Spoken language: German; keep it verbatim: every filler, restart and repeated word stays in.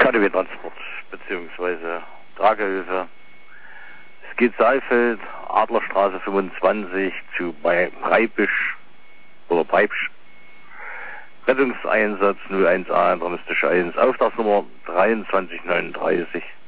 K D W-Transport bzw. Tragehilfe. Es geht Saalfeld, Adlerstraße fünfundzwanzig zu Breibisch oder Breibsch. Rettungseinsatz null eins A, intermistische eins, Auftragsnummer drei zwei neun drei.